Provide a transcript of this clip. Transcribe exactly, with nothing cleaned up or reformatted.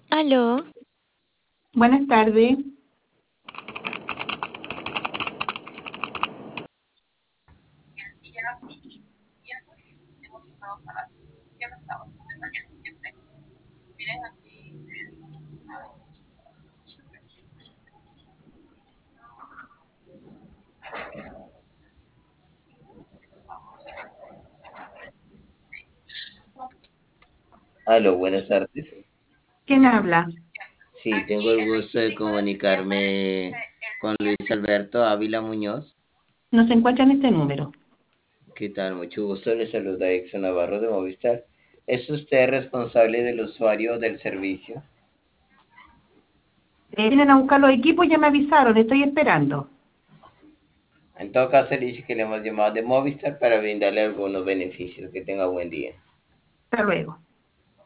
Aló, Buenas tardes. Aló, buenas tardes. ¿Quién habla? Sí, tengo el gusto de comunicarme con Luis Alberto Ávila Muñoz. No se encuentra en este número. ¿Qué tal? Mucho gusto. Le saluda Exxon Navarro de Movistar. ¿Es usted responsable del usuario del servicio? Eh, vienen a buscar los equipos, ya me avisaron, estoy esperando. En todo caso, le dice que le hemos llamado de Movistar para brindarle algunos beneficios. Que tenga buen día. Hasta luego.